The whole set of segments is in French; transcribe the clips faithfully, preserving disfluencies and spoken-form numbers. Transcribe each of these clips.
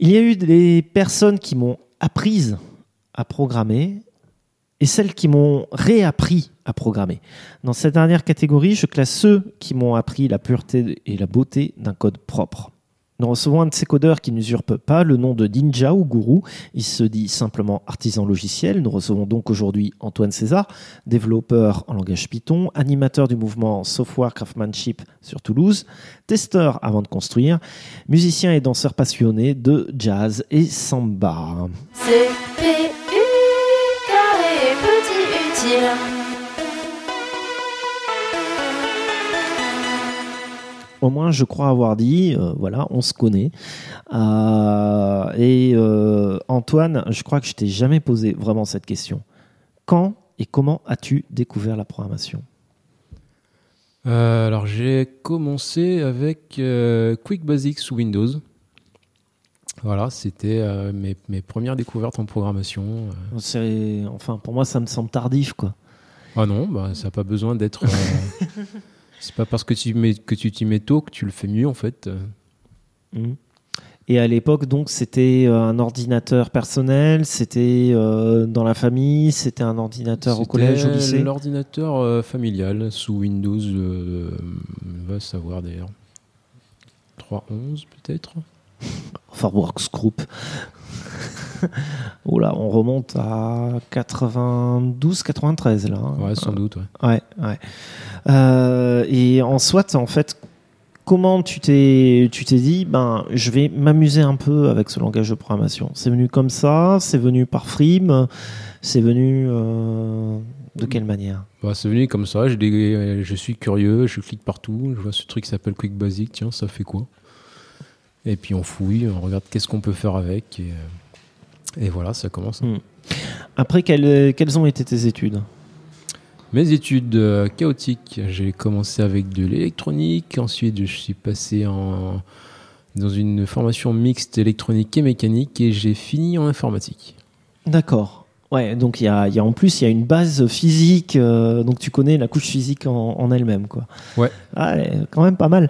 Il y a eu des personnes qui m'ont apprise à programmer et celles qui m'ont réappris à programmer. Dans cette dernière catégorie, je classe ceux qui m'ont appris la pureté et la beauté d'un code propre. Nous recevons un de ces codeurs qui n'usurpe pas le nom de ninja ou gourou. Il se dit simplement artisan logiciel. Nous recevons donc aujourd'hui Antoine César, développeur en langage Python, animateur du mouvement Software Craftsmanship sur Toulouse, testeur avant de construire, musicien et danseur passionné de jazz et samba. C P U, carré petit utile. Au moins, je crois avoir dit, euh, voilà, on se connaît. Euh, et euh, Antoine, je crois que je t'ai jamais posé vraiment cette question. Quand et comment as-tu découvert la programmation ? euh, Alors, j'ai commencé avec euh, Quick Basic sous Windows. Voilà, c'était euh, mes, mes premières découvertes en programmation. C'est, enfin, pour moi, ça me semble tardif, quoi. Ah non, bah, ça n'a pas besoin d'être... Euh, c'est pas parce que tu, mets, que tu t'y mets tôt que tu le fais mieux, en fait. Mmh. Et à l'époque, donc, c'était un ordinateur personnel, c'était euh, dans la famille, c'était un ordinateur c'était au collège, au lycée ? C'était l'ordinateur euh, familial sous Windows, euh, on va savoir d'ailleurs. trois point onze peut-être ? Enfin, Works Group. Oh là, on remonte à quatre-vingt-douze quatre-vingt-treize là. Hein. Ouais, sans doute. Ouais. Ouais, ouais. Euh, et en soit, en fait, comment tu t'es, tu t'es dit, ben, je vais m'amuser un peu avec ce langage de programmation. C'est venu comme ça, c'est venu par frime, c'est venu euh, de quelle manière ? Bah, c'est venu comme ça. Je, dé... je suis curieux, je clique partout, je vois ce truc qui s'appelle Quick Basic. Tiens, ça fait quoi ? Et puis on fouille, on regarde qu'est-ce qu'on peut faire avec. Et, et voilà, ça commence. Mmh. Après, quelles, quelles ont été tes études ? Mes études euh, chaotiques, j'ai commencé avec de l'électronique. Ensuite, je suis passé en, dans une formation mixte électronique et mécanique. Et j'ai fini en informatique. D'accord. Ouais, donc il y a, y a en plus il y a une base physique, euh, donc tu connais la couche physique en, en elle-même, quoi. Ouais. Ah, ouais, quand même pas mal.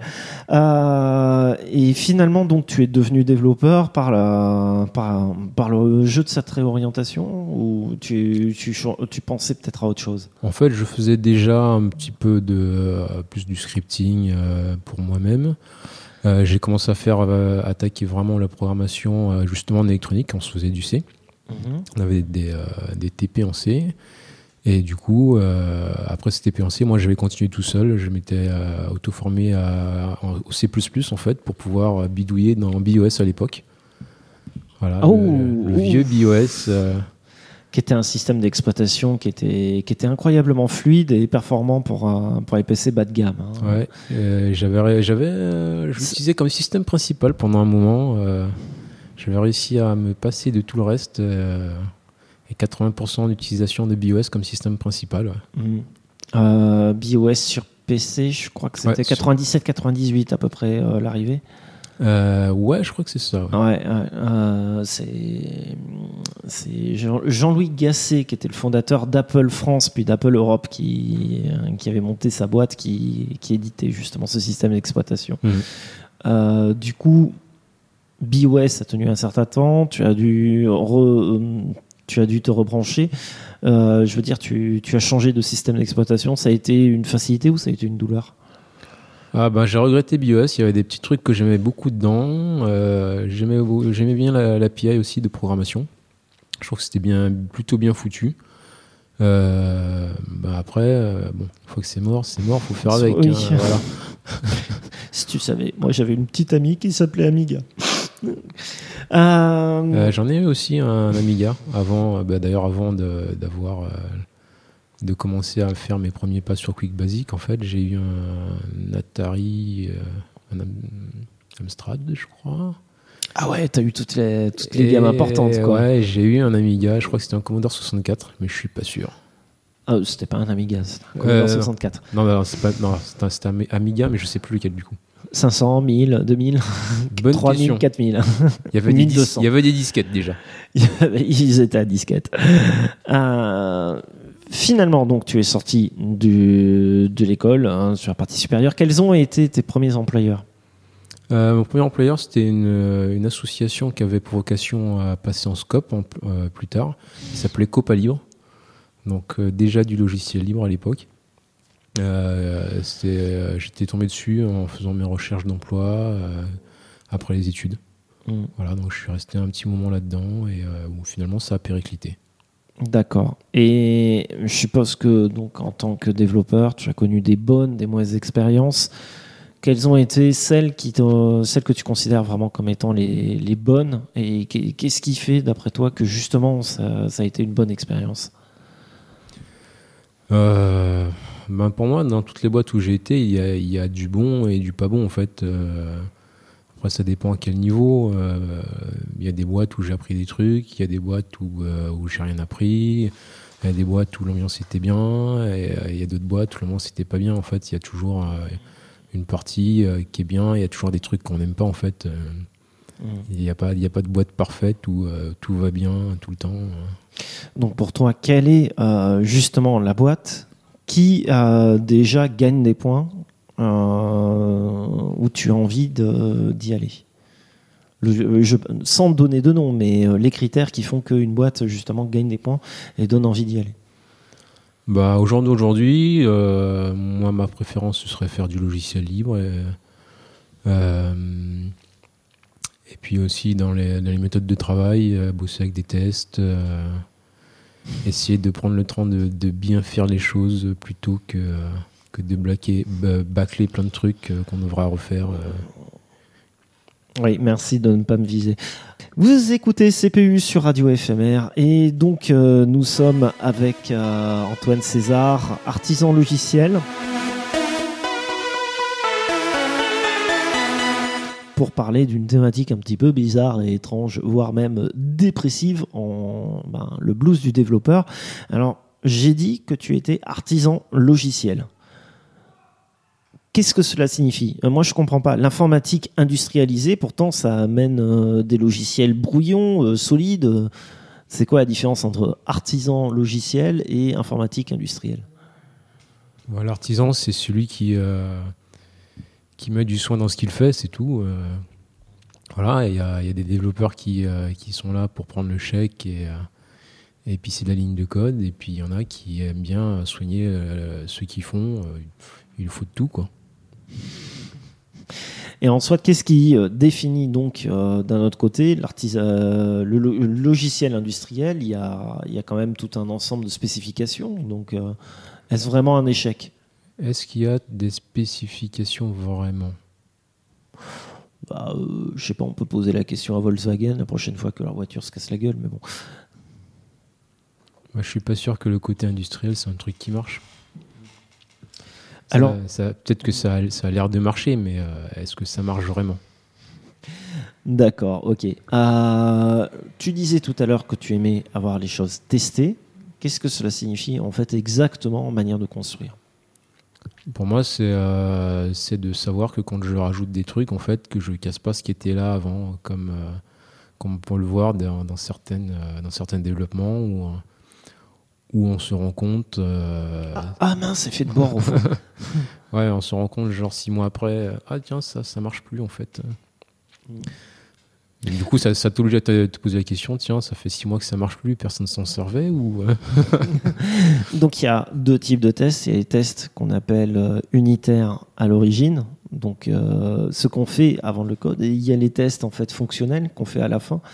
Euh, et finalement, donc tu es devenu développeur par la, par, par le jeu de cette réorientation, ou tu, tu, tu pensais peut-être à autre chose ? En fait, je faisais déjà un petit peu de euh, plus du scripting euh, pour moi-même. Euh, j'ai commencé à faire euh, attaquer vraiment la programmation euh, justement en électronique. On se faisait du C. On avait des, euh, des T P en C et du coup euh, après ces T P en C, moi j'avais continué tout seul, je m'étais euh, auto-formé à, en, au C plus plus en fait pour pouvoir bidouiller dans BIOS à l'époque. Voilà, oh, le, le vieux BIOS euh, qui était un système d'exploitation qui était, qui était incroyablement fluide et performant pour, un, pour les P C bas de gamme. Hein. Ouais, euh, j'avais, j'avais, euh, je l'utilisais comme système principal pendant un moment. Euh, J'avais réussi à me passer de tout le reste euh, et quatre-vingts pour cent d'utilisation de BIOS comme système principal. Ouais. Mmh. Euh, BIOS sur P C, je crois que c'était ouais, quatre-vingt-dix-sept quatre-vingt-dix-huit à peu près euh, l'arrivée. Euh, ouais, je crois que c'est ça. Ouais, ouais, ouais euh, c'est, c'est Jean-Louis Gasset qui était le fondateur d'Apple France puis d'Apple Europe qui, qui avait monté sa boîte qui, qui éditait justement ce système d'exploitation. Mmh. Euh, du coup, BIOS a tenu un certain temps, tu as dû, re, tu as dû te rebrancher. Euh, je veux dire, tu, tu as changé de système d'exploitation. Ça a été une facilité ou ça a été une douleur ? Ah ben, j'ai regretté BIOS. Il y avait des petits trucs que j'aimais beaucoup dedans. Euh, j'aimais, j'aimais bien la, l'A P I aussi de programmation. Je trouve que c'était bien, plutôt bien foutu. Euh, bah après, euh, bon, une fois que c'est mort, c'est mort, faut faire avec. Oui. Hein, voilà. Si tu savais, moi j'avais une petite amie qui s'appelait Amiga. Euh... Euh, j'en ai eu aussi un Amiga avant, bah, d'ailleurs avant de, d'avoir euh, de commencer à faire mes premiers pas sur Quick Basic. En fait, j'ai eu un, un Atari, euh, un Amstrad, je crois. Ah ouais, t'as eu toutes les toutes les gammes importantes, quoi. Ouais, j'ai eu un Amiga. Je crois que c'était un Commodore soixante-quatre, mais je suis pas sûr. Ah, c'était pas un Amiga, c'était un Commodore euh, soixante-quatre. Non, non, c'est pas, non, c'était un, c'était un Amiga, mais je sais plus lequel du coup. cinq cents, mille, deux mille, trois mille, quatre mille. Il y avait des dis- il y avait des disquettes déjà. Ils étaient à disquettes. euh, finalement, donc, tu es sorti du, de l'école hein, sur la partie supérieure. Quels ont été tes premiers employeurs ? Euh, mon premier employeur, c'était une, une association qui avait pour vocation à passer en scope en, euh, plus tard. Il s'appelait Copa Libre. Donc euh, déjà du logiciel libre à l'époque. Euh, c'était, euh, j'étais tombé dessus en faisant mes recherches d'emploi euh, après les études. Mmh. Voilà, donc je suis resté un petit moment là-dedans et euh, où finalement ça a périclité. D'accord. Et je suppose que donc en tant que développeur, tu as connu des bonnes, des mauvaises expériences. Quelles ont été celles, qui celles que tu considères vraiment comme étant les, les bonnes, et qu'est-ce qui fait d'après toi que justement ça, ça a été une bonne expérience? euh, ben Pour moi, dans toutes les boîtes où j'ai été, il y a, il y a du bon et du pas bon en fait. Euh, après ça dépend à quel niveau. Euh, il y a des boîtes où j'ai appris des trucs, il y a des boîtes où, euh, où j'ai rien appris, il y a des boîtes où l'ambiance était bien, et euh, il y a d'autres boîtes où l'ambiance était pas bien. En fait, il y a toujours euh, une partie euh, qui est bien, il y a toujours des trucs qu'on n'aime pas en fait. Euh, mmh. Il n'y a pas, il y a pas de boîte parfaite où euh, tout va bien tout le temps. Donc pour toi, quelle est euh, justement la boîte qui euh, déjà gagne des points, euh, où tu as envie de, d'y aller? Le, je, sans donner de nom, mais euh, les critères qui font qu'une boîte justement gagne des points et donne envie d'y aller. Bah, au jour d'aujourd'hui, euh, moi, ma préférence, ce serait faire du logiciel libre. Et, euh, et puis aussi, dans les, dans les méthodes de travail, euh, bosser avec des tests, euh, essayer de prendre le temps de, de bien faire les choses plutôt que, euh, que de blaquer, bâcler plein de trucs euh, qu'on devra refaire. Euh. Oui, merci de ne pas me viser. Vous écoutez C P U sur Radio F M R et donc euh, nous sommes avec euh, Antoine César, artisan logiciel, pour parler d'une thématique un petit peu bizarre et étrange, voire même dépressive, en ben, le blues du développeur. Alors, j'ai dit que tu étais artisan logiciel. Qu'est-ce que cela signifie ? euh, Moi, je ne comprends pas. L'informatique industrialisée, pourtant, ça amène euh, des logiciels brouillons, euh, solides. Euh, c'est quoi la différence entre artisan logiciel et informatique industrielle ? Bon, l'artisan, c'est celui qui, euh, qui met du soin dans ce qu'il fait, c'est tout. Euh, voilà, il y, y a des développeurs qui, euh, qui sont là pour prendre le chèque et, euh, et puis c'est de la ligne de code. Et puis il y en a qui aiment bien soigner euh, ceux qui font. Euh, il faut de tout, quoi. Et en soit, qu'est-ce qui euh, définit donc euh, d'un autre côté euh, le, le logiciel industriel ? Il y a, il y a quand même tout un ensemble de spécifications. Donc, euh, est-ce vraiment un échec ? Est-ce qu'il y a des spécifications vraiment ? Bah, euh, je sais pas, on peut poser la question à Volkswagen la prochaine fois que leur voiture se casse la gueule, mais bon. Moi, je suis pas sûr que le côté industriel, c'est un truc qui marche. Ça, Alors, ça, peut-être que ça a, ça a l'air de marcher, mais euh, est-ce que ça marche vraiment ? D'accord, ok. Euh, tu disais tout à l'heure que tu aimais avoir les choses testées. Qu'est-ce que cela signifie en fait exactement en manière de construire ? Pour moi, c'est, euh, c'est de savoir que quand je rajoute des trucs, en fait, que je ne casse pas ce qui était là avant, comme, euh, comme on peut le voir dans, dans, certaines, euh, dans certains développements où, où on se rend compte... Euh... Ah, ah mince, c'est fait de bord au fond. Ouais, on se rend compte genre six mois après, ah tiens, ça ça marche plus en fait. Mm. Et du coup, ça, ça t'oblige à te, te poser la question, tiens, ça fait six mois que ça marche plus, personne s'en servait ou... Donc il y a deux types de tests. Il y a les tests qu'on appelle euh, unitaires à l'origine, donc euh, ce qu'on fait avant le code, et il y a les tests en fait fonctionnels qu'on fait à la fin.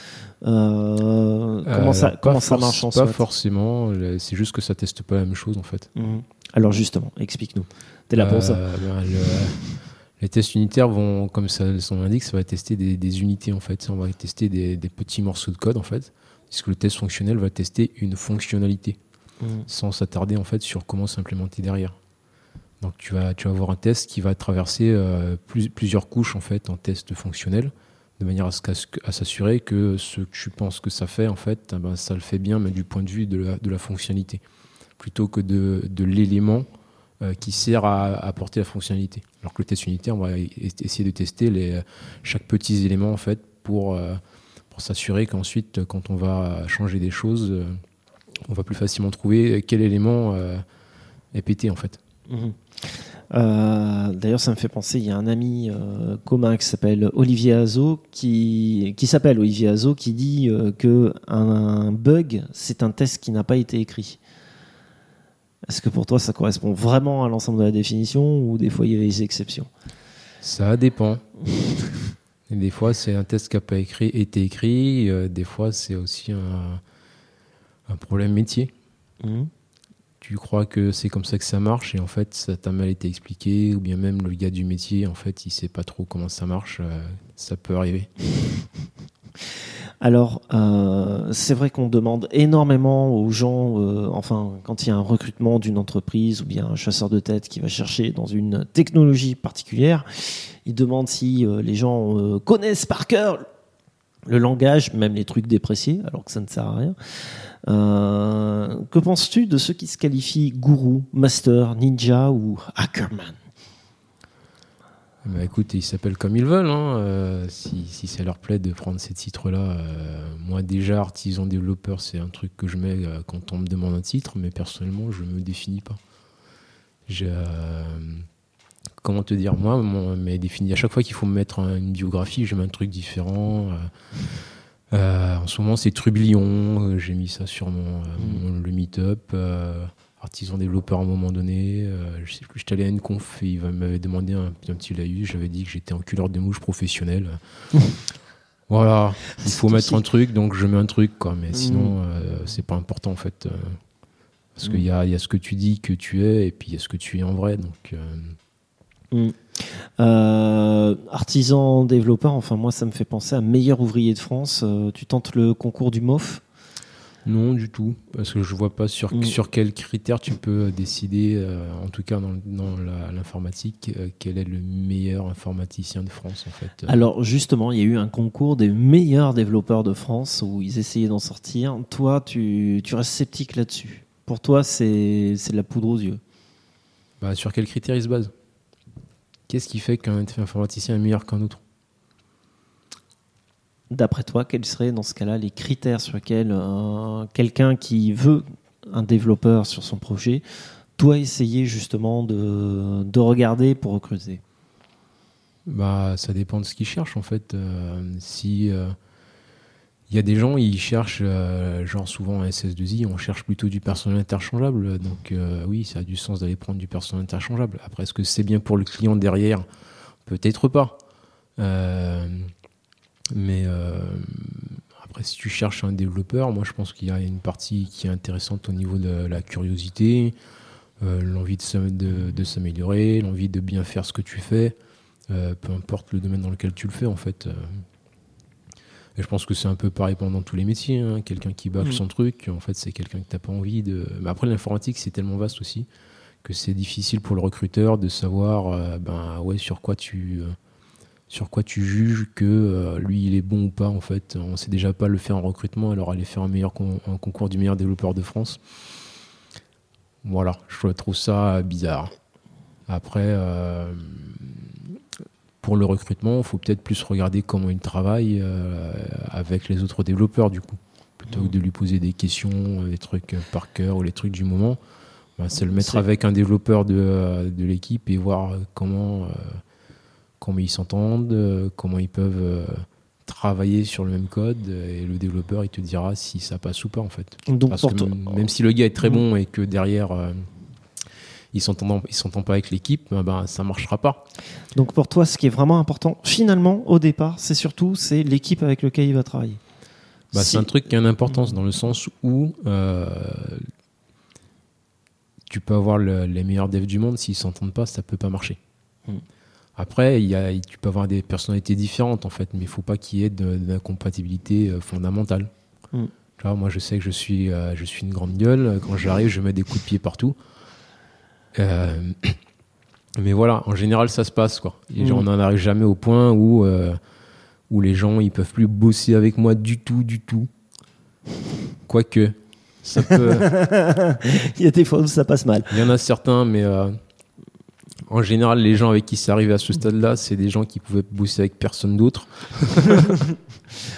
Euh, comment euh, ça, comment ça marche en Pas soit forcément, c'est juste que ça teste pas la même chose en fait. Mmh. Alors justement, explique-nous. T'es là pour euh, ça. Ben, le, les tests unitaires vont, comme ça, son nom l'indique, ça va tester des, des unités en fait. On va tester des, des petits morceaux de code en fait, puisque le test fonctionnel va tester une fonctionnalité, mmh. sans s'attarder en fait sur comment s'implémenter derrière. Donc tu vas, tu vas avoir un test qui va traverser euh, plus, plusieurs couches en fait en test fonctionnel, de manière à, ce, à s'assurer que ce que tu penses que ça fait, en fait, ben, ça le fait bien, mais du point de vue de la, de la fonctionnalité, plutôt que de, de l'élément euh, qui sert à, à apporter la fonctionnalité. Alors que le test unitaire, on va essayer de tester les, chaque petit élément en fait, pour, euh, pour s'assurer qu'ensuite, quand on va changer des choses, euh, on va plus facilement trouver quel élément euh, est pété en fait. Mmh. Euh, d'ailleurs, ça me fait penser, il y a un ami euh, commun qui s'appelle Olivier Azo, qui, qui s'appelle Olivier Azo, qui dit euh, que un, un bug, c'est un test qui n'a pas été écrit. Est-ce que pour toi, ça correspond vraiment à l'ensemble de la définition ou des fois il y a des exceptions? Ça dépend. Et des fois, c'est un test qui n'a pas écrit, été écrit. Euh, des fois, c'est aussi un, un problème métier. Mmh. Tu crois que c'est comme ça que ça marche et en fait, ça t'a mal été expliqué. Ou bien même le gars du métier, en fait, il ne sait pas trop comment ça marche. Euh, ça peut arriver. Alors, euh, c'est vrai qu'on demande énormément aux gens, euh, enfin, quand il y a un recrutement d'une entreprise ou bien un chasseur de tête qui va chercher dans une technologie particulière, il demande si euh, les gens euh, connaissent par cœur le langage, même les trucs dépréciés, alors que ça ne sert à rien. Euh, que penses-tu de ceux qui se qualifient gourou, master, ninja ou hackerman? Bah écoute, ils s'appellent comme ils veulent. Hein. Euh, si, si ça leur plaît de prendre ces titres-là, euh, moi déjà, artisan développeur, c'est un truc que je mets euh, quand on me demande un titre, mais personnellement, je ne me définis pas. Je, euh, comment te dire, moi, mon, mais défini, à chaque fois qu'il faut me mettre une biographie, je mets un truc différent. Euh, euh, en ce moment, c'est Trublion. J'ai mis ça sur mon, euh, mon le meet-up. Euh, artisan développeur à un moment donné, euh, je sais plus, j'étais allé à une conf et il m'avait demandé un, un petit laïus, j'avais dit que j'étais enculeur de mouche professionnel. Voilà, il faut mettre un truc, donc je mets un truc, quoi, mais sinon, euh, c'est pas important en fait. Euh, parce mm. qu'il y a, y a ce que tu dis que tu es et puis il y a ce que tu es en vrai. Donc, euh... mm. euh, artisan développeur, enfin, moi ça me fait penser à meilleur ouvrier de France. Euh, tu tentes le concours du M O F? Non, du tout, parce que je vois pas sur, mmh. sur quels critères tu peux décider, euh, en tout cas dans, dans la, l'informatique, euh, quel est le meilleur informaticien de France en fait. Alors justement, il y a eu un concours des meilleurs développeurs de France où ils essayaient d'en sortir. Toi, tu, tu restes sceptique là-dessus. Pour toi, c'est, c'est de la poudre aux yeux. Bah, sur quels critères ils se basent? Qu'est-ce qui fait qu'un informaticien est meilleur qu'un autre? D'après toi, quels seraient dans ce cas-là les critères sur lesquels euh, quelqu'un qui veut un développeur sur son projet doit essayer justement de, de regarder pour recruter? Bah, ça dépend de ce qu'il cherche en fait. Euh, si il euh, y a des gens, ils cherchent, euh, genre souvent en S S deux I, on cherche plutôt du personnel interchangeable. Donc euh, oui, ça a du sens d'aller prendre du personnel interchangeable. Après, est-ce que c'est bien pour le client derrière? Peut-être pas. Euh, Mais euh, après, si tu cherches un développeur, moi je pense qu'il y a une partie qui est intéressante au niveau de la curiosité, euh, l'envie de, de, de s'améliorer, l'envie de bien faire ce que tu fais, euh, peu importe le domaine dans lequel tu le fais en fait. Et je pense que c'est un peu pareil pendant tous les métiers. Hein. Quelqu'un qui bâcle mmh. son truc, en fait, c'est quelqu'un que tu n'as pas envie de. Mais après, l'informatique, c'est tellement vaste aussi que c'est difficile pour le recruteur de savoir euh, ben, ouais, sur quoi tu. Euh, sur quoi tu juges que euh, lui il est bon ou pas en fait. On sait déjà pas le faire en recrutement, alors aller faire un, meilleur con- un concours du meilleur développeur de France. Voilà, je trouve ça bizarre. Après, euh, pour le recrutement, il faut peut-être plus regarder comment il travaille euh, avec les autres développeurs du coup. Plutôt que de lui poser des questions, des trucs par cœur ou les trucs du moment, ben, c'est le mettre c'est... avec un développeur de, de l'équipe et voir comment... Euh, comment ils s'entendent, euh, comment ils peuvent euh, travailler sur le même code, et le développeur il te dira si ça passe ou pas en fait. Donc parce que m- même si le gars est très bon et que derrière euh, il s'entend il s'entend pas avec l'équipe, ben, ben ça marchera pas. Donc pour toi, ce qui est vraiment important finalement au départ, c'est surtout c'est l'équipe avec laquelle il va travailler. Bah, si... c'est un truc qui a une importance dans le sens où euh, tu peux avoir le, les meilleurs devs du monde, s'ils s'entendent pas, ça peut pas marcher. Hmm. Après, il y a, tu peux avoir des personnalités différentes, en fait, mais il ne faut pas qu'il y ait de, d'incompatibilité euh, fondamentale. Mm. Tu vois, moi, je sais que je suis, euh, je suis une grande gueule. Quand j'arrive, je mets des coups de pied partout. Euh, mais voilà, en général, ça se passe, quoi. Et genre, mm. on n'en arrive jamais au point où, euh, où les gens ne peuvent plus bosser avec moi du tout, du tout. Quoique, ça peut... il y a des fois où ça passe mal. Il y en a certains, mais... Euh, en général, les gens avec qui c'est arrivé à ce stade-là, c'est des gens qui pouvaient bosser avec personne d'autre.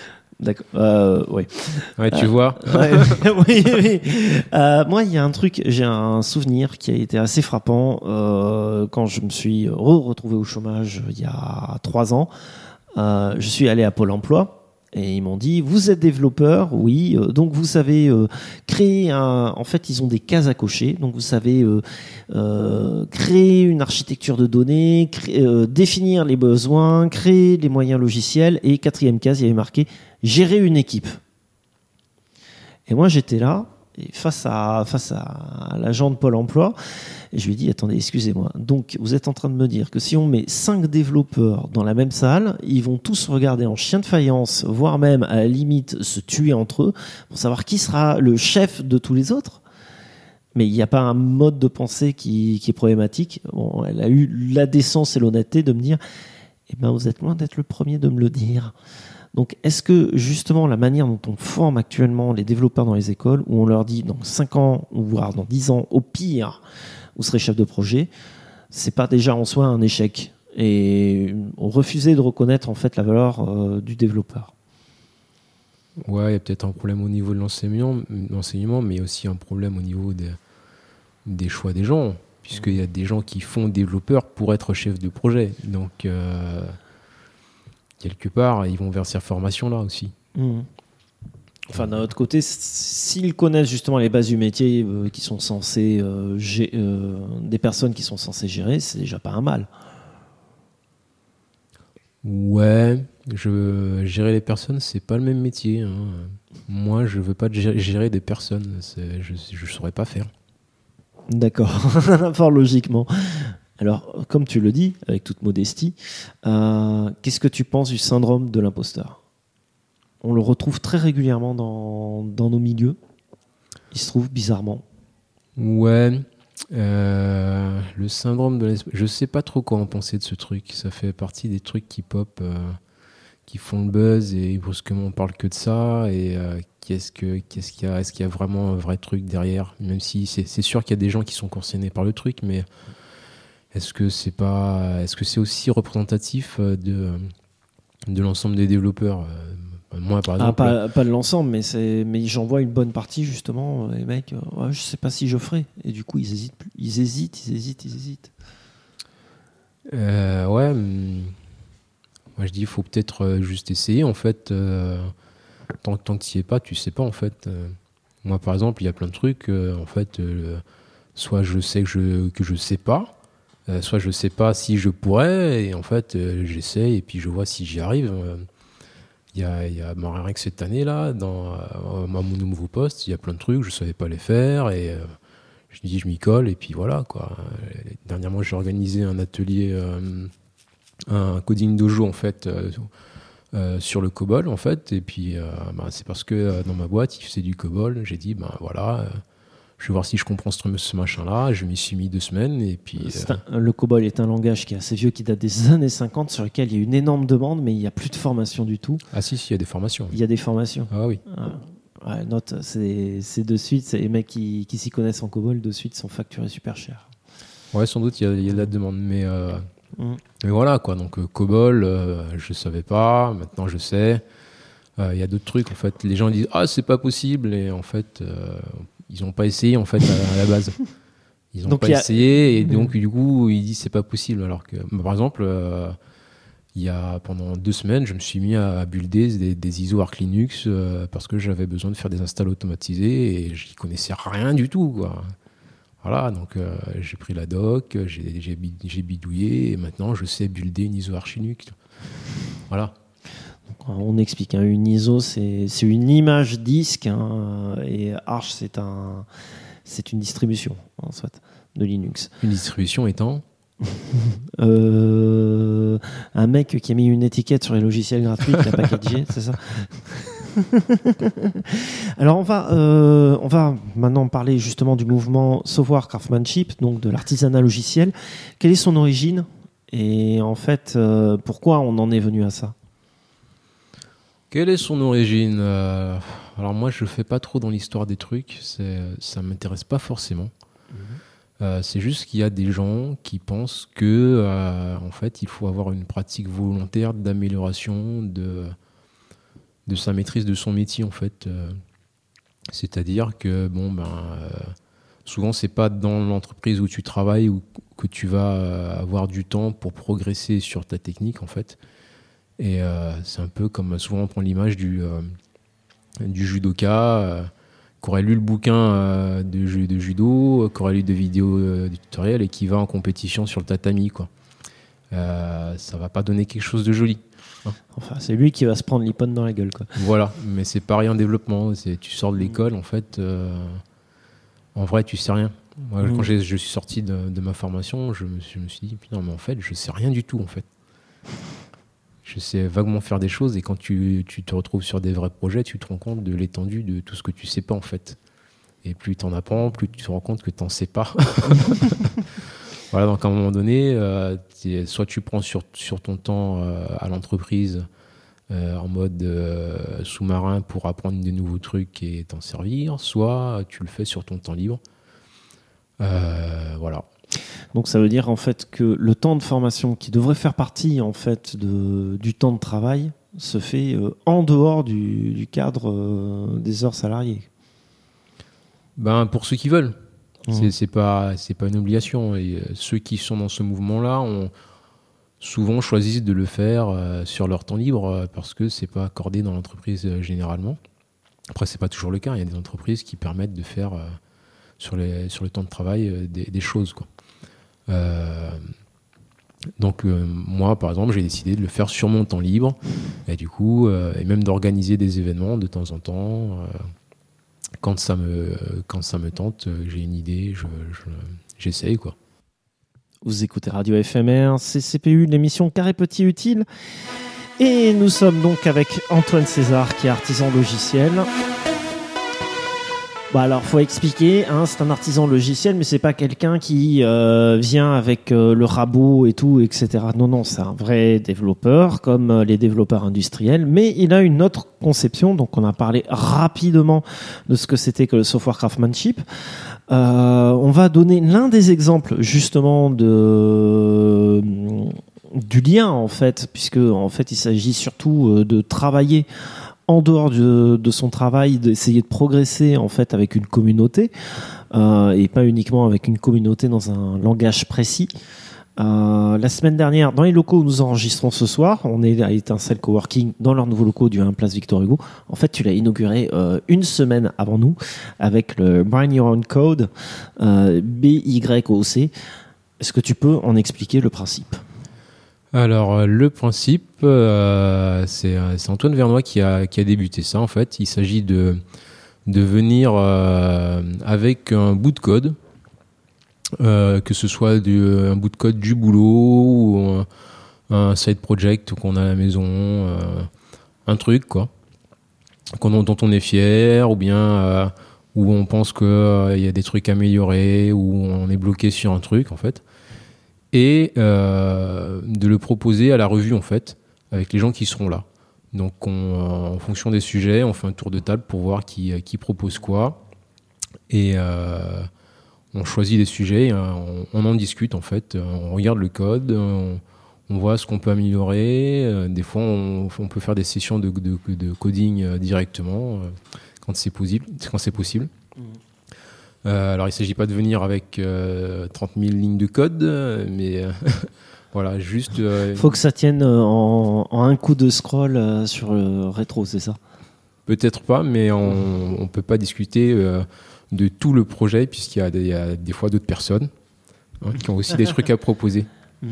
D'accord. Euh, oui. Ouais, tu Euh, vois. Ouais, oui, oui. Euh, moi, il y a un truc, j'ai un souvenir qui a été assez frappant euh, quand je me suis re- retrouvé au chômage il y a trois ans. Euh, je suis allé à Pôle Emploi. Et ils m'ont dit, vous êtes développeur, oui, euh, donc vous savez euh, créer un... En fait, ils ont des cases à cocher, donc vous savez euh, euh, créer une architecture de données, cré- euh, définir les besoins, créer les moyens logiciels, et quatrième case, il y avait marqué, gérer une équipe. Et moi, j'étais là, et face à, face à l'agent de Pôle Emploi, et je lui ai dit, attendez, excusez-moi, donc vous êtes en train de me dire que si on met cinq développeurs dans la même salle, ils vont tous se regarder en chien de faïence, voire même à la limite se tuer entre eux, pour savoir qui sera le chef de tous les autres. Mais il n'y a pas un mode de pensée qui, qui est problématique. Bon, elle a eu la décence et l'honnêteté de me dire, eh ben, vous êtes loin d'être le premier de me le dire. Donc, est-ce que justement la manière dont on forme actuellement les développeurs dans les écoles, où on leur dit dans cinq ans, ou voire dans dix ans, au pire, vous serez chef de projet, c'est pas déjà en soi un échec? Et on refusait de reconnaître en fait la valeur euh, du développeur. Ouais, il y a peut-être un problème au niveau de l'enseignement, l'enseignement, mais aussi un problème au niveau des, des choix des gens, puisqu'il y a des gens qui font développeurs pour être chef de projet. Donc, euh, quelque part, ils vont vers ces formations-là aussi. Mmh. Enfin, d'un autre côté, s'ils connaissent justement les bases du métier euh, qui sont censés euh, gé- euh, des personnes qui sont censées gérer, c'est déjà pas un mal. Ouais, je, gérer les personnes, c'est pas le même métier. Hein. Moi, je veux pas gérer, gérer des personnes. C'est, je ne saurais pas faire. D'accord, fort logiquement. Alors, comme tu le dis, avec toute modestie, euh, qu'est-ce que tu penses du syndrome de l'imposteur? On le retrouve très régulièrement dans, dans nos milieux. Il se trouve bizarrement. Ouais, euh, le syndrome de l'espace. Je sais pas trop quoi en penser de ce truc. Ça fait partie des trucs qui pop, euh, qui font le buzz et brusquement on parle que de ça. Et euh, qu'est-ce que, qu'est-ce qu'il y a, est-ce qu'il y a vraiment un vrai truc derrière? Même si c'est, c'est sûr qu'il y a des gens qui sont concernés par le truc, mais est-ce que c'est pas, est-ce que c'est aussi représentatif de, de l'ensemble des développeurs? Moi, par exemple. Ah, pas, pas de l'ensemble, mais, c'est, mais j'en vois une bonne partie, justement. Les mecs, euh, ouais, je sais pas si je ferai. Et du coup, ils hésitent, plus. ils hésitent, ils hésitent, ils hésitent. Euh, ouais. hum, Moi, je dis, il faut peut-être euh, juste essayer, en fait. Euh, tant, tant que tu n'y es pas, tu sais pas, en fait. Euh, moi, par exemple, il y a plein de trucs. euh, en fait, euh, soit je sais que je que je sais pas, euh, soit je sais pas si je pourrais. Et en fait, euh, j'essaie et puis je vois si j'y arrive. Euh, Il y a, il y a bah, rien que cette année-là, dans euh, mon nouveau poste, il y a plein de trucs, je ne savais pas les faire, et euh, je me dis, je m'y colle, et puis voilà, quoi. Et dernièrement, j'ai organisé un atelier, euh, un coding dojo, en fait, euh, euh, sur le COBOL, en fait, et puis euh, bah, c'est parce que euh, dans ma boîte, il faisait du COBOL, j'ai dit, ben bah, voilà, euh, je vais voir si je comprends ce, ce machin-là, je m'y suis mis deux semaines, et puis... C'est euh, un- le COBOL est un langage qui est assez vieux, qui date des années cinquante, sur lequel il y a une énorme demande, mais il n'y a plus de formation du tout. Ah si, si, il y a des formations. Il y a des formations. Ah oui. Ah, ouais, note, c'est, c'est de suite, c'est les mecs qui, qui s'y connaissent en COBOL, de suite, sont facturés super cher. Ouais, sans doute, il y a, il y a de la demande, mais... Euh, Mm. Mais voilà, quoi. Donc, euh, COBOL, euh, je savais pas. Maintenant, je sais. Il euh, y a d'autres trucs. En fait, les gens disent ah c'est pas possible et en fait, euh, ils n'ont pas essayé en fait à, à la base. Ils n'ont Donc, pas il y a- essayé et donc du coup ils disent c'est pas possible. Alors que, bah, par exemple, euh, il y a pendant deux semaines, je me suis mis à, à builder des, des I S O Arch Linux euh, parce que j'avais besoin de faire des installs automatisés et j'y connaissais rien du tout, quoi. Voilà, donc euh, j'ai pris la doc, j'ai, j'ai, bid- j'ai bidouillé et maintenant je sais builder une I S O Arch Linux. Voilà. On explique, hein, une I S O, c'est, c'est une image disque, hein, et Arch, c'est, un, c'est une distribution, en soit, de Linux. Une distribution étant Euh, un mec qui a mis une étiquette sur les logiciels gratuits, qui a packagé, c'est ça? Alors on va, euh, on va maintenant parler justement du mouvement Software Craftsmanship, donc de l'artisanat logiciel. Quelle est son origine et en fait euh, pourquoi on en est venu à ça? Quelle est son origine? Euh, Alors moi, je ne fais pas trop dans l'histoire des trucs, c'est, ça ne m'intéresse pas forcément. Mmh. Euh, c'est juste qu'il y a des gens qui pensent que, euh, en fait, il faut avoir une pratique volontaire d'amélioration de, de sa maîtrise de son métier en fait. Euh, c'est-à-dire que bon ben euh, souvent c'est pas dans l'entreprise où tu travailles où, que tu vas euh, avoir du temps pour progresser sur ta technique en fait. Et euh, c'est un peu comme souvent on prend l'image du, euh, du judoka euh, qui aurait lu le bouquin euh, de, ju- de judo, qui aurait lu des vidéos euh, de tutoriels et qui va en compétition sur le tatami quoi. Euh, ça va pas donner quelque chose de joli. Enfin, c'est lui qui va se prendre l'hippone dans la gueule, quoi. Voilà, mais c'est pareil en développement. C'est, tu sors de l'école, en fait, euh, en vrai, tu sais rien. Moi, Mmh. quand j'ai, je suis sorti de, de ma formation, je me, suis, je me suis dit, putain, mais en fait, je sais rien du tout, en fait. Je sais vaguement faire des choses, et quand tu, tu te retrouves sur des vrais projets, tu te rends compte de l'étendue de tout ce que tu sais pas, en fait. Et plus tu en apprends, plus tu te rends compte que tu n'en sais pas. Voilà, donc à un moment donné, euh, soit tu prends sur, sur ton temps euh, à l'entreprise euh, en mode euh, sous-marin pour apprendre des nouveaux trucs et t'en servir, soit tu le fais sur ton temps libre. Euh, voilà. Donc ça veut dire en fait que le temps de formation qui devrait faire partie en fait de, du temps de travail se fait euh, en dehors du, du cadre euh, des heures salariées. Ben, pour ceux qui veulent. Mmh. C'est, c'est pas, c'est pas une obligation. Et euh, ceux qui sont dans ce mouvement-là ont souvent choisissent de le faire euh, sur leur temps libre euh, parce que c'est pas accordé dans l'entreprise euh, généralement. Après, c'est pas toujours le cas. Il y a des entreprises qui permettent de faire euh, sur, les, sur le temps de travail euh, des, des choses, quoi. Euh, donc euh, moi, par exemple, j'ai décidé de le faire sur mon temps libre et du coup, euh, et même d'organiser des événements de temps en temps. Euh, quand ça me, quand ça me tente, euh, j'ai une idée, je, je, j'essaye, quoi. Vous écoutez Radio F M R, C C P U, l'émission Carré Petit Utile. Et nous sommes donc avec Antoine César, qui est artisan logiciel. Bah alors, faut expliquer, hein, c'est un artisan logiciel, mais c'est pas quelqu'un qui euh, vient avec euh, le rabot et tout, et cetera. Non, non, c'est un vrai développeur, comme euh, les développeurs industriels, mais il a une autre conception. Donc, on a parlé rapidement de ce que c'était que le software craftsmanship. Euh, on va donner l'un des exemples justement de du lien en fait, puisque en fait il s'agit surtout de travailler en dehors de, de son travail, d'essayer de progresser en fait avec une communauté euh, et pas uniquement avec une communauté dans un langage précis. Euh, la semaine dernière, dans les locaux où nous enregistrons ce soir, on est à Étincelle Coworking dans leurs nouveaux locaux du un Place Victor Hugo. En fait, tu l'as inauguré euh, une semaine avant nous avec le Brain Your Own Code, euh, B Y O C. Est-ce que tu peux en expliquer le principe ? Alors, le principe, euh, c'est, c'est Antoine Vernois qui a, qui a débuté ça, en fait. Il s'agit de, de venir euh, avec un bout de code, euh, que ce soit du, un bout de code du boulot ou un, un side project qu'on a à la maison, euh, un truc, quoi, qu'on, dont on est fier, ou bien euh, où on pense qu'il euh, y a des trucs à améliorer, où on est bloqué sur un truc, en fait. Et euh, de le proposer à la revue en fait, avec les gens qui seront là. Donc on, euh, en fonction des sujets, on fait un tour de table pour voir qui, qui propose quoi. Et euh, on choisit des sujets, on, on en discute en fait, on regarde le code, on, on voit ce qu'on peut améliorer. Des fois on, on peut faire des sessions de, de, de coding directement quand c'est possible. Quand c'est possible. Mmh. Euh, alors, il ne s'agit pas de venir avec euh, trente mille lignes de code, mais euh, voilà, juste... Il euh, faut que ça tienne en, en un coup de scroll euh, sur le rétro, c'est ça ? Peut-être pas, mais on ne peut pas discuter euh, de tout le projet, puisqu'il y a des, il y a des fois d'autres personnes hein, qui ont aussi des trucs à proposer.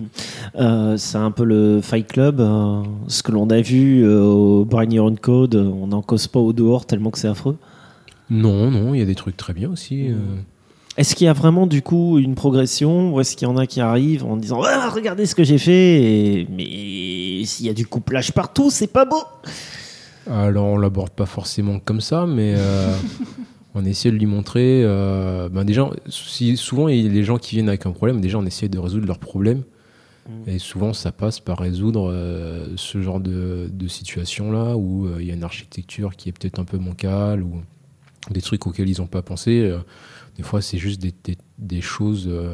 Euh, c'est un peu le Fight Club, euh, ce que l'on a vu euh, au Brain Your Own Code, on n'en cause pas au dehors tellement que c'est affreux. Non, non, il y a des trucs très bien aussi. Euh... Est-ce qu'il y a vraiment du coup une progression ou est-ce qu'il y en a qui arrivent en disant ah, regardez ce que j'ai fait et... mais s'il y a du couplage partout, c'est pas beau. Alors on l'aborde pas forcément comme ça, mais euh, on essaie de lui montrer. Euh, ben déjà, si, souvent il y a les gens qui viennent avec un problème, déjà on essaie de résoudre leur problème. Mmh. Et souvent ça passe par résoudre euh, ce genre de, de situation là où il euh, y a une architecture qui est peut-être un peu bancale ou des trucs auxquels ils n'ont pas pensé. Euh, des fois, c'est juste des, des, des choses euh,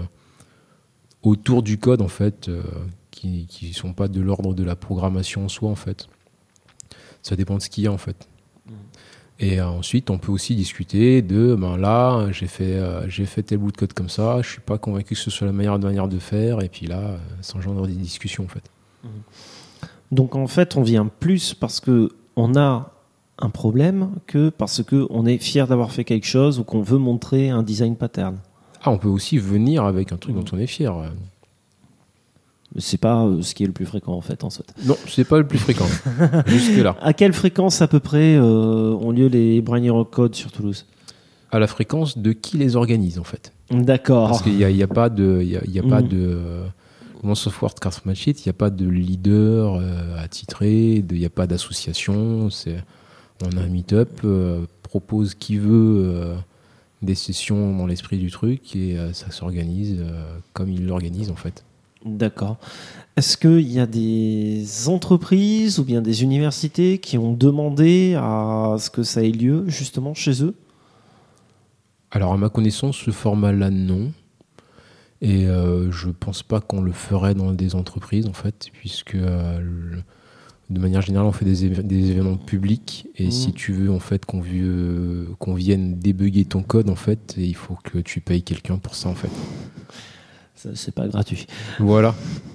autour du code, en fait, euh, qui ne sont pas de l'ordre de la programmation en soi, en fait. Ça dépend de ce qu'il y a en fait. Et euh, ensuite, on peut aussi discuter de, ben là, j'ai fait, euh, j'ai fait tel bout de code comme ça, je suis pas convaincu que ce soit la meilleure manière de faire, et puis là, euh, ça engendre des discussions en fait. Donc en fait, on vient plus parce que on a un problème que parce que on est fier d'avoir fait quelque chose ou qu'on veut montrer un design pattern. Ah, on peut aussi venir avec un truc Mmh. dont on est fier. C'est pas euh, ce qui est le plus fréquent en fait en fait. Non, c'est pas le plus fréquent. Jusque là. À quelle fréquence à peu près euh, ont lieu les Brainy Rock Codes sur Toulouse? À la fréquence de qui les organise en fait. D'accord. Parce qu'il n'y a, il y a pas de, il y a, il y a pas Mm. de euh, dans Software Craftsmanship, il n'y a pas de leader euh, attitré, de- il n'y a pas d'association. C'est, on a un meet-up, euh, propose qui veut euh, des sessions dans l'esprit du truc et euh, ça s'organise euh, comme il l'organise en fait. D'accord. Est-ce qu'il y a des entreprises ou bien des universités qui ont demandé à ce que ça ait lieu justement chez eux? Alors à ma connaissance, ce format-là non. Et euh, je pense pas qu'on le ferait dans des entreprises en fait, puisque euh, le- de manière générale on fait des, éve- des événements publics et Mhm. si tu veux en fait qu'on, vieux- qu'on vienne débugger ton code en fait, il faut que tu payes quelqu'un pour ça en fait. Ça, c'est pas gratuit. Voilà.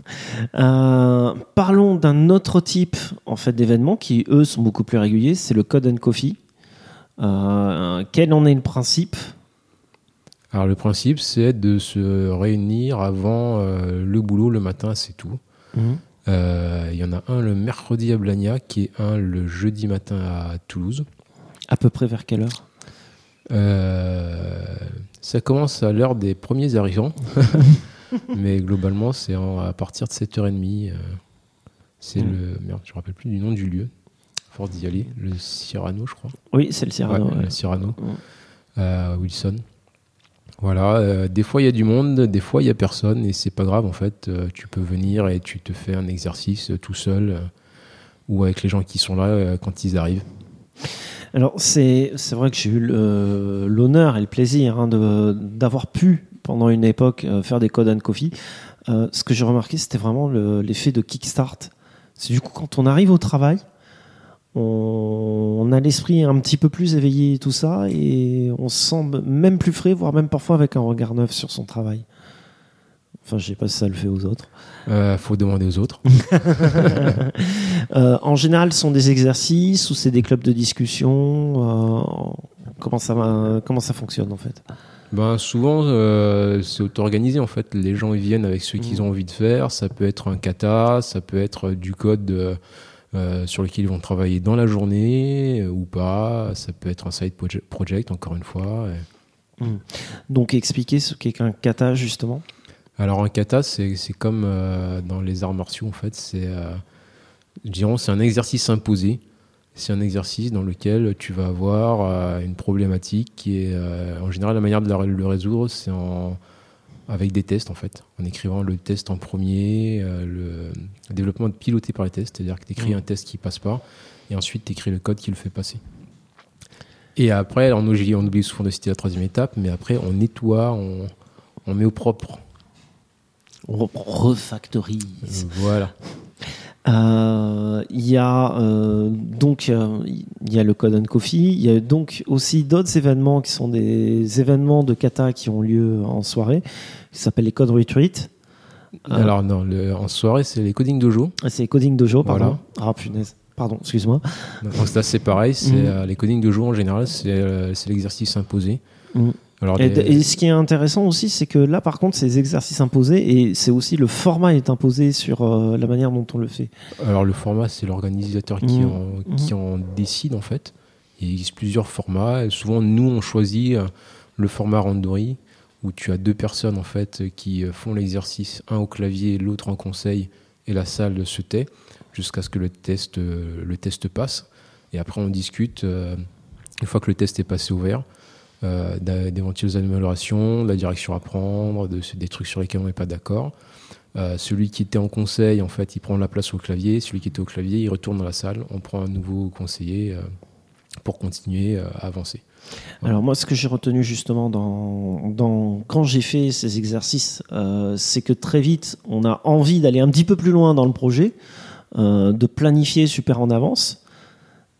Euh, parlons d'un autre type en fait d'événements qui eux sont beaucoup plus réguliers. C'est le Code and Coffee. Euh, quel en est le principe? Alors le principe c'est de se réunir avant euh, le boulot le matin, c'est tout. Mhm. Euh, Il y en a un le mercredi à Blagnac et un le jeudi matin à Toulouse. À peu près vers quelle heure? Euh, ça commence à l'heure des premiers arrivants, mais globalement c'est en- à partir de sept heures trente. euh, c'est Mm. le. Merde, je me rappelle plus du nom du lieu. Force d'y aller. Le Cyrano, je crois. Oui, c'est le Cyrano. Ouais, ouais. le Cyrano. Mm. Euh, Wilson. Voilà. euh, des fois il y a du monde, des fois il y a personne, et c'est pas grave en fait. euh, tu peux venir et tu te fais un exercice euh, tout seul euh, ou avec les gens qui sont là euh, quand ils arrivent. Alors, c'est, c'est vrai que j'ai eu le- l'honneur et le plaisir hein, de, d'avoir pu, pendant une époque, euh, faire des Code and Coffee. Euh, ce que j'ai remarqué, c'était vraiment le- l'effet de kickstart. C'est du coup, quand on arrive au travail, on, on a l'esprit un petit peu plus éveillé et tout ça, et on se sent même plus frais, voire même parfois avec un regard neuf sur son travail. Enfin, je sais pas si ça le fait aux autres. Euh, faut demander aux autres. Euh, en général, ce sont des exercices ou c'est des clubs de discussion. euh, comment ça va- comment ça fonctionne en fait? Ben, souvent, euh, c'est auto-organisé en fait. Les gens ils viennent avec ce qu'ils Mhm. ont envie de faire. Ça peut être un kata, ça peut être du code euh, euh, sur lequel ils vont travailler dans la journée euh, ou pas. Ça peut être un side proje- project, encore une fois. Et- Donc expliquer ce qu'est qu'un kata justement. Alors, un kata, c'est, c'est comme euh, dans les arts martiaux en fait. C'est, euh, disons, c'est un exercice imposé. C'est un exercice dans lequel tu vas avoir euh, une problématique qui est, euh, en général, la manière de la- le résoudre, c'est en, avec des tests en fait, en écrivant le test en premier, euh, le, le développement piloté par les tests, c'est-à-dire que tu écris Mmh. un test qui passe pas, et ensuite tu écris le code qui le fait passer. Et après, on oublie, on oublie souvent de citer la troisième étape, mais après on nettoie, on, on met au propre. On refactorise. Voilà. Euh, Il y a euh, donc euh, il y a le Code and Coffee. Il y a donc aussi d'autres événements qui sont des événements de kata qui ont lieu en soirée, qui s'appellent les Code Retreat. Euh, Alors non, le- en soirée, c'est les coding dojo. c'est Coding Dojo, pardon. Voilà. Ah punaise. Pardon, excuse-moi. Donc là, c'est pareil, c'est, Mhm. euh, les coding dojo en général, c'est, euh, c'est l'exercice imposé. Mhm. Alors, Et, des- et ce qui est intéressant aussi, c'est que là, par contre, c'est des exercices imposés et c'est aussi le format est imposé sur euh, la manière dont on le fait. Alors le format, c'est l'organisateur qui, Mmh. en, qui en décide en fait. Il existe plusieurs formats. Et souvent, nous, on choisit euh, le format Randori, où tu as deux personnes en fait qui euh, font l'exercice, un au clavier, l'autre en conseil, et la salle se tait jusqu'à ce que le test, euh, le test passe. Et après, on discute, euh, une fois que le test est passé au vert, euh, d'a- d'éventuelles améliorations, de la direction à prendre, de, des trucs sur lesquels on n'est pas d'accord. Euh, celui qui était en conseil, en fait, il prend la place au clavier. Celui qui était au clavier, il retourne dans la salle. On prend un nouveau conseiller euh, pour continuer euh, à avancer. Voilà. Alors moi, ce que j'ai retenu justement dans, dans quand j'ai fait ces exercices, euh, c'est que très vite, on a envie d'aller un petit peu plus loin dans le projet, euh, de planifier super en avance.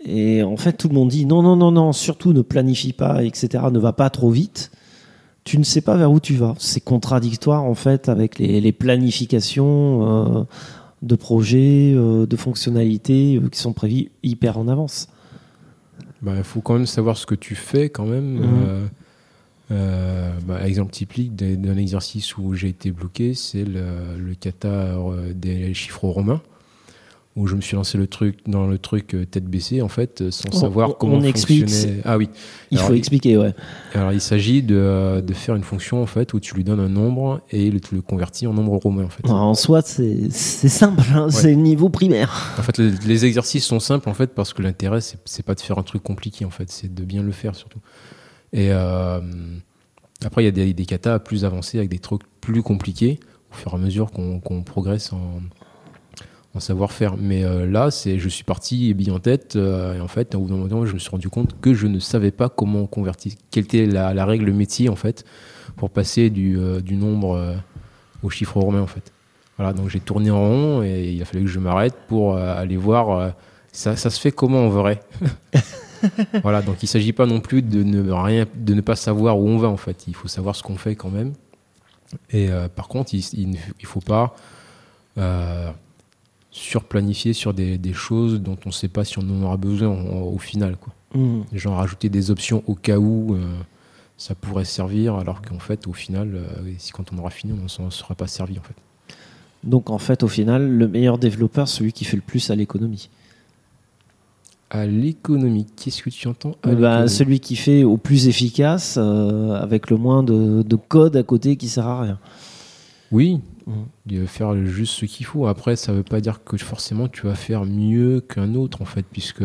Et en fait, tout le monde dit non, non, non, non, surtout ne planifie pas, et cetera. Ne va pas trop vite. Tu ne sais pas vers où tu vas. C'est contradictoire en fait avec les, les planifications euh, de projets, euh, de fonctionnalités euh, qui sont prévues hyper en avance. Bah, il faut quand même savoir ce que tu fais quand même. Mmh. Euh, euh, bah, exemple typique d'un exercice où j'ai été bloqué, c'est le, le kata euh, des chiffres romains, où je me suis lancé le truc, dans le truc euh, tête baissée, en fait, sans On- savoir on- comment on explique, fonctionnait. Ah oui. Il Alors, faut expliquer, ouais. Alors, il s'agit de, de faire une fonction, en fait, où tu lui donnes un nombre et le- tu le convertis en nombre romain, en fait. Alors, en soi, c'est c'est simple, hein, Ouais. c'est le niveau primaire. En fait, les, les exercices sont simples, en fait, parce que l'intérêt, c'est, c'est pas de faire un truc compliqué, en fait, c'est de bien le faire, surtout. Et euh, après, il y a des, des katas plus avancés avec des trucs plus compliqués, au fur et à mesure qu'on, qu'on progresse en, en savoir-faire. Mais euh, là, c'est, je suis parti bille en tête, euh, et en fait, au bout d'un moment, je me suis rendu compte que je ne savais pas comment convertir, quelle était la, la règle métier, en fait, pour passer du, euh, du nombre euh, au chiffre romain, en fait. Voilà, donc j'ai tourné en rond et il a fallu que je m'arrête pour euh, aller voir euh, ça, ça se fait comment en vrai. Voilà, donc il ne s'agit pas non plus de ne, rien, de ne pas savoir où on va, en fait. Il faut savoir ce qu'on fait quand même. Et euh, par contre, il ne faut pas euh, surplanifier sur des, des choses dont on ne sait pas si on en aura besoin au, au final, quoi. Mmh. Genre rajouter des options au cas où euh, ça pourrait servir, alors qu'en fait, au final, euh, si quand on aura fini, on ne s'en sera pas servi, en fait. Donc en fait, au final, le meilleur développeur, celui qui fait le plus à l'économie. À l'économie, qu'est-ce que tu entends à Euh, bah, l'économie celui qui fait au plus efficace, euh, avec le moins de, de code à côté qui sert à rien. Oui, Mmh. de faire juste ce qu'il faut. Après, ça ne veut pas dire que forcément tu vas faire mieux qu'un autre, en fait, puisque...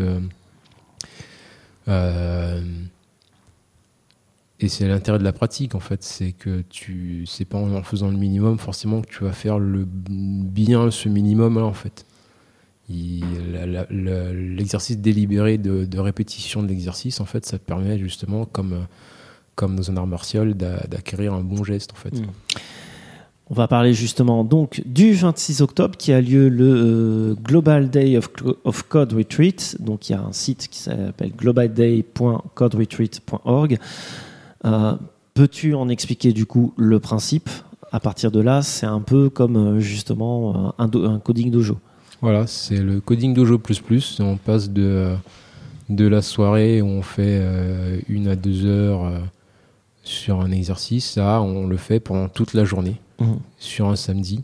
Euh, et c'est l'intérêt de la pratique, en fait, c'est que tu, c'est pas en faisant le minimum forcément que tu vas faire le bien ce minimum-là, en fait. Il, la, la, la, l'exercice délibéré de, de répétition de l'exercice, en fait, ça permet justement, comme, comme dans un art martial, d'a, d'acquérir un bon geste, en fait. Mmh. On va parler justement donc du vingt-six octobre qui a lieu le euh, Global Day of, of Code Retreat. Donc il y a un site qui s'appelle global day point code retreat point org. Euh, peux-tu en expliquer du coup le principe ? À partir de là, c'est un peu comme justement un, do- un coding dojo. Voilà, c'est le coding dojo plus plus. On passe de, de la soirée où on fait euh, une à deux heures euh, sur un exercice à on le fait pendant toute la journée. Mmh. Sur un samedi.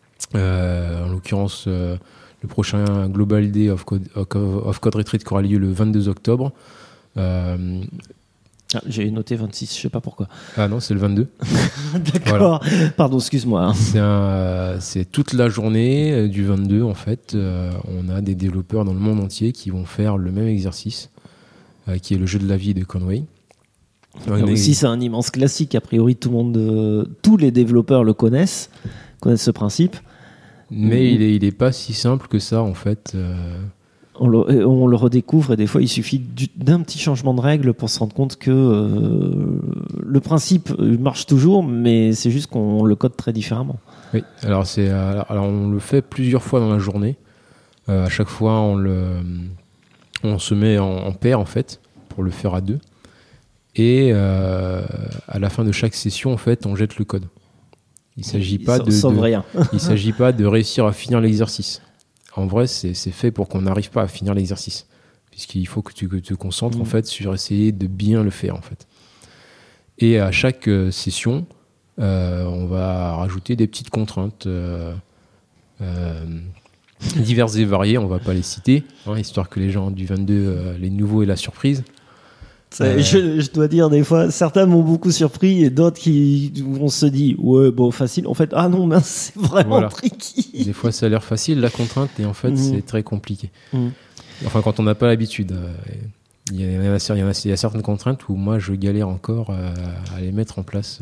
Euh, en l'occurrence, euh, le prochain Global Day of Code, of Code Retreat qui aura lieu le vingt-deux octobre. Euh, ah, j'ai noté vingt-six, je ne sais pas pourquoi. Ah non, c'est le vingt-deux. D'accord, voilà. Pardon, excuse-moi. C'est, un, c'est toute la journée euh, du vingt-deux, en fait. Euh, on a des développeurs dans le monde entier qui vont faire le même exercice, euh, qui est le jeu de la vie de Conway. Là aussi, c'est un immense classique. A priori, tout le monde, euh, tous les développeurs le connaissent, connaissent ce principe. Mais mmh. il est, il est pas si simple que ça, en fait. Euh... On, le, on le redécouvre et des fois, il suffit du, d'un petit changement de règle pour se rendre compte que euh, le principe marche toujours, mais c'est juste qu'on le code très différemment. Oui. Alors, c'est, alors on le fait plusieurs fois dans la journée. Euh, à chaque fois, on le, on se met en, en paire, en fait, pour le faire à deux. Et euh, à la fin de chaque session, en fait, on jette le code. Il s'agit pas de, sauve de rien. il s'agit pas de réussir à finir l'exercice. En vrai, c'est, c'est fait pour qu'on n'arrive pas à finir l'exercice, puisqu'il faut que tu que te concentres mmh. en fait sur essayer de bien le faire, en fait. Et à chaque euh, session, euh, on va rajouter des petites contraintes euh, euh, diverses et variées. On va pas les citer, hein, histoire que les gens du vingt-deux, euh, les nouveaux aient la surprise. Euh... Je, je dois dire, des fois, certains m'ont beaucoup surpris et d'autres qui, on se dit, ouais, bon, facile. En fait, ah non, mais c'est vraiment voilà. tricky. Des fois, ça a l'air facile, la contrainte, et en fait, mmh. c'est très compliqué. Mmh. Enfin, quand on n'a pas l'habitude. Il y, a, il, y a, il, y a, il y a certaines contraintes où moi, je galère encore à, à les mettre en place.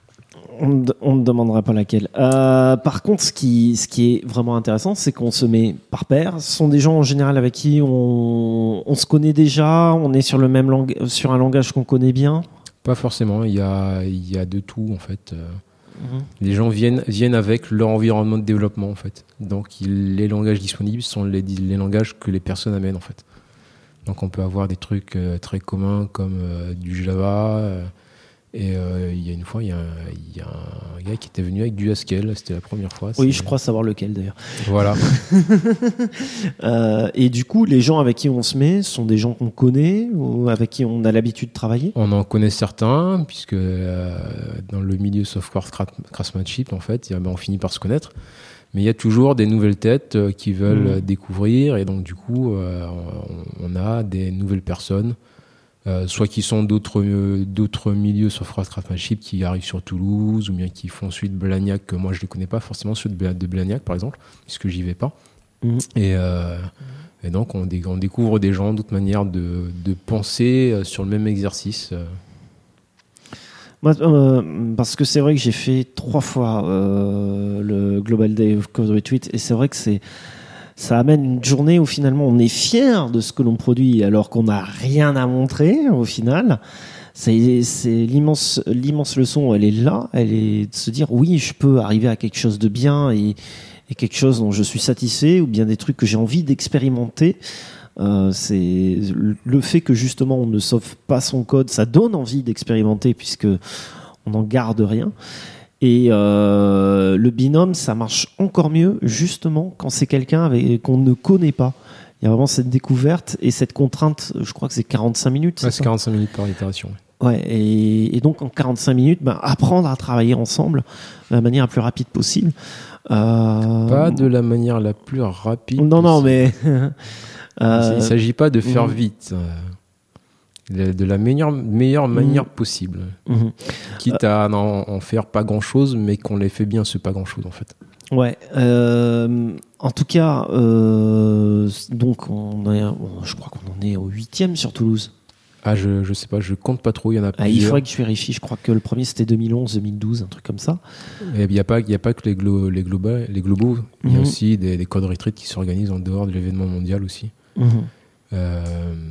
On ne demandera pas laquelle. Euh, par contre, ce qui, ce qui est vraiment intéressant, c'est qu'on se met par paire. Ce sont des gens en général avec qui on, on se connaît déjà, on est sur, le même lang- sur un langage qu'on connaît bien. Pas forcément, il y a, il y a de tout en fait. Mmh. Les gens viennent, viennent avec leur environnement de développement en fait. Donc il, les langages disponibles sont les, les langages que les personnes amènent en fait. Donc on peut avoir des trucs euh, très communs comme euh, du Java. Euh, et euh, il y a une fois, il y, y a un gars qui était venu avec du Haskell. C'était la première fois. Oui, c'est... je crois savoir lequel d'ailleurs. Voilà. euh, et du coup, les gens avec qui on se met sont des gens qu'on connaît ou avec qui on a l'habitude de travailler? On en connaît certains, puisque euh, dans le milieu software craftsmanship, en fait, y a, ben, on finit par se connaître. Mais il y a toujours des nouvelles têtes euh, qui veulent mmh. découvrir. Et donc, du coup, euh, on, on a des nouvelles personnes. Euh, soit qui sont d'autres, euh, d'autres milieux software craftsmanship qui arrivent sur Toulouse, ou bien qui font celui de Blagnac, que moi je ne les connais pas forcément, celui de, de Blagnac par exemple, puisque j'y vais pas. Mmh. Et, euh, et donc on, dé- on découvre des gens, d'autres manières de, de penser euh, sur le même exercice. Euh. Moi, euh, parce que c'est vrai que j'ai fait trois fois euh, le Global Day of Code Retreat, et c'est vrai que c'est ça amène une journée où finalement on est fier de ce que l'on produit alors qu'on n'a rien à montrer au final. C'est, c'est l'immense, l'immense leçon, elle est là, elle est de se dire oui, je peux arriver à quelque chose de bien et, et quelque chose dont je suis satisfait, ou bien des trucs que j'ai envie d'expérimenter. Euh, c'est le fait que justement on ne sauve pas son code, ça donne envie d'expérimenter puisque on n'en garde rien. Et euh, le binôme, ça marche encore mieux justement quand c'est quelqu'un avec, qu'on ne connaît pas. Il y a vraiment cette découverte et cette contrainte, je crois que c'est quarante-cinq minutes. Ouais, c'est, c'est quarante-cinq minutes par itération. Ouais, et, et donc en quarante-cinq minutes, ben, apprendre à travailler ensemble de la manière la plus rapide possible. Euh... Pas de la manière la plus rapide Non, possible. non, mais... euh... Il ne s'agit pas de faire mmh. vite. De la meilleure, meilleure manière mmh. possible. Mmh. Quitte à en, en faire pas grand-chose, mais qu'on les fait bien ce pas grand-chose, en fait. Ouais. Euh, en tout cas, euh, donc on est, je crois qu'on en est au huitième sur Toulouse. Ah, je, je sais pas, je compte pas trop, il y en a plusieurs. Ah, il faudrait que je vérifie, je crois que le premier c'était deux mille onze, deux mille douze, un truc comme ça. Il n'y a, a pas que les, glo, les, globaux, les globaux, mmh. il y a aussi des, des code retreat qui s'organisent en dehors de l'événement mondial aussi. Mmh. Euh,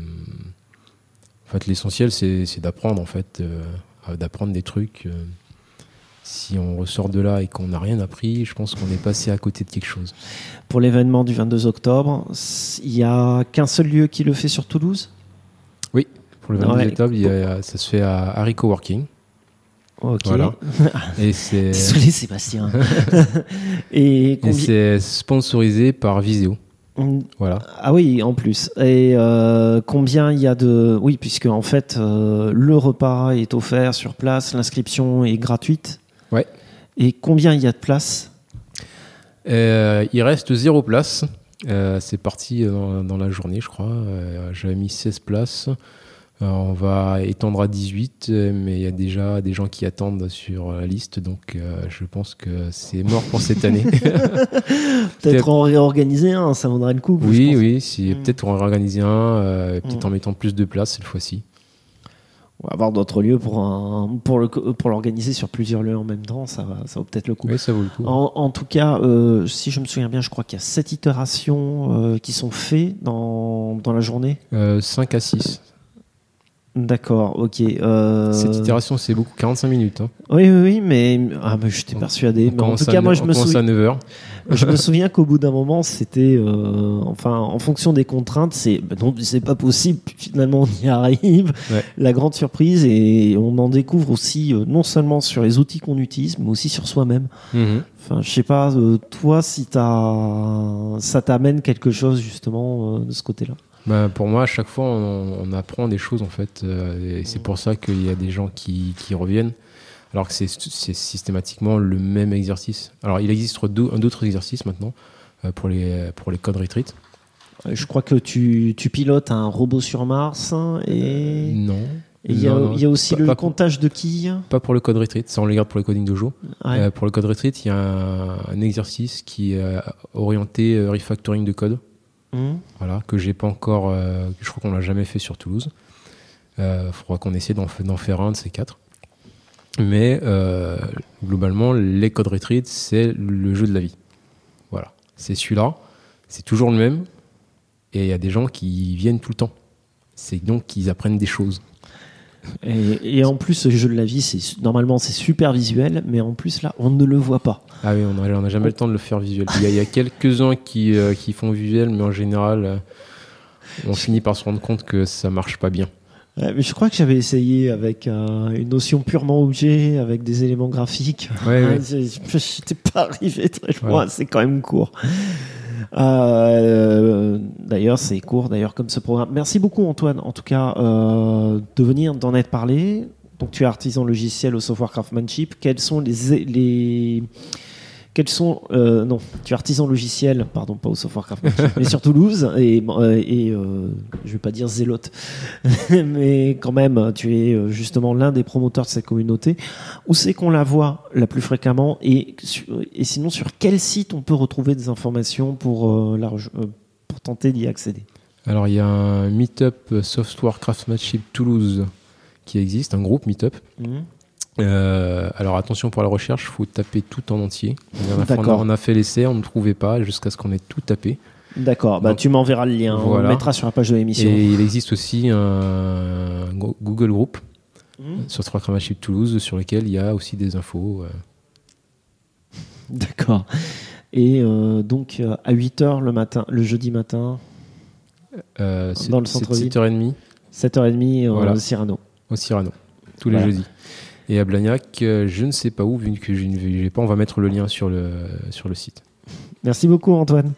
En fait, l'essentiel, c'est, c'est d'apprendre, en fait, euh, d'apprendre des trucs. Euh, si on ressort de là et qu'on n'a rien appris, je pense qu'on est passé à côté de quelque chose. Pour l'événement du vingt-deux octobre, il n'y a qu'un seul lieu qui le fait sur Toulouse ? Oui, pour le vingt-deux ouais. octobre, il y a, ça se fait à Harry Coworking. Ok. Voilà. Et c'est... Désolé, Sébastien. et, combi... et c'est sponsorisé par Viséo. Voilà. Ah oui, en plus. Et euh, combien il y a de... Oui, puisque en fait, euh, le repas est offert sur place, l'inscription est gratuite. Ouais. Et combien il y a de places ? euh, Il reste zéro place. Euh, c'est parti dans, dans la journée, je crois. Euh, j'avais mis seize places. Euh, on va étendre à dix-huit, mais il y a déjà des gens qui attendent sur la liste, donc euh, je pense que c'est mort pour cette année. Peut-être, peut-être en réorganiser un, ça vaudrait le coup. Oui, oui, si, mmh. peut-être en réorganiser un, euh, peut-être mmh. en mettant plus de place cette fois-ci. On va avoir d'autres lieux pour, un, pour, le, pour l'organiser sur plusieurs lieux en même temps, ça, va, ça vaut peut-être le coup. Oui, ça vaut le coup. En, en tout cas, euh, si je me souviens bien, je crois qu'il y a sept itérations euh, qui sont faites dans, dans la journée. Euh, cinq à six. D'accord, ok. Euh... Cette itération, c'est beaucoup, quarante-cinq minutes. Hein. Oui, oui, oui, mais, ah, mais je t'ai persuadé. Mais en tout cas, moi, je me, souviens... à neuf heures. je me souviens qu'au bout d'un moment, c'était, euh, enfin, en fonction des contraintes, c'est, bah non, c'est pas possible. Finalement, on y arrive. Ouais. La grande surprise, et on en découvre aussi, euh, non seulement sur les outils qu'on utilise, mais aussi sur soi-même. Mm-hmm. Enfin, je sais pas, euh, toi, si t'as, ça t'amène quelque chose justement euh, de ce côté-là. Ben, pour moi, à chaque fois, on, on apprend des choses, en fait. Euh, et c'est pour ça qu'il y a des gens qui, qui reviennent, alors que c'est, c'est systématiquement le même exercice. Alors, il existe d'autres exercices maintenant euh, pour, les, pour les code retreat. Je crois que tu, tu pilotes un robot sur Mars. Et... Euh, non. Et il y, y a aussi pas, le pas comptage pour, de quilles. Pas pour le code retreat, ça on le garde pour le coding dojo. Ouais. Euh, pour le code retreat, il y a un, un exercice qui est orienté euh, refactoring de code. Mmh. Voilà, que j'ai pas encore, euh, je crois qu'on l'a jamais fait sur Toulouse. Il euh, faudra qu'on essaie d'en, d'en faire un de ces quatre. Mais euh, globalement, les code retreat, c'est le jeu de la vie. Voilà, c'est celui-là, c'est toujours le même, et il y a des gens qui viennent tout le temps. C'est donc qu'ils apprennent des choses. Et, et en plus, ce jeu de la vie, c'est, normalement, c'est super visuel, mais en plus, là, on ne le voit pas. Ah oui, on n'a jamais le temps de le faire visuel. Il y a, il y a quelques-uns qui, euh, qui font visuel, mais en général, euh, on finit par se rendre compte que ça marche pas bien. Ouais, mais je crois que j'avais essayé avec euh, une notion purement objet, avec des éléments graphiques. Ouais, ouais. Je n'étais pas arrivé très loin, Voilà. c'est quand même court. Euh, d'ailleurs, c'est court, d'ailleurs, comme ce programme. Merci beaucoup, Antoine, en tout cas, euh, de venir, d'en être parlé. Donc, tu es artisan logiciel au software craftsmanship. Quels sont les... les Quels sont euh, non, tu es artisan logiciel, pardon, pas au software craftsmanship, mais sur Toulouse et, euh, et euh, je vais pas dire zélote, mais quand même, tu es euh, justement l'un des promoteurs de cette communauté. Où c'est qu'on la voit la plus fréquemment et, et sinon sur quel site on peut retrouver des informations pour euh, la, euh, pour tenter d'y accéder? Alors, il y a un meet-up Software Craftsmanship Toulouse qui existe, un groupe meet-up. Mmh. Euh, alors attention pour la recherche, il faut taper tout en entier. La dernière fois, D'accord. on a fait l'essai, on ne trouvait pas jusqu'à ce qu'on ait tout tapé. D'accord, bah, Donc, tu m'enverras le lien, on voilà. le mettra sur la page de l'émission. Et il existe aussi un Google Group Mmh. sur Software Craftsmanship Toulouse sur lequel il y a aussi des infos. euh. D'accord. Et euh, donc euh, à huit heures le matin, le jeudi matin, Euh, c'est, Dans le c'est centre-ville. sept heures trente sept heures trente euh, Voilà. Cyrano. au Cyrano, tous Voilà. les jeudis. Et à Blagnac, euh, je ne sais pas où, vu que je ne vais pas, on va mettre le lien sur le, sur le site. Merci beaucoup Antoine.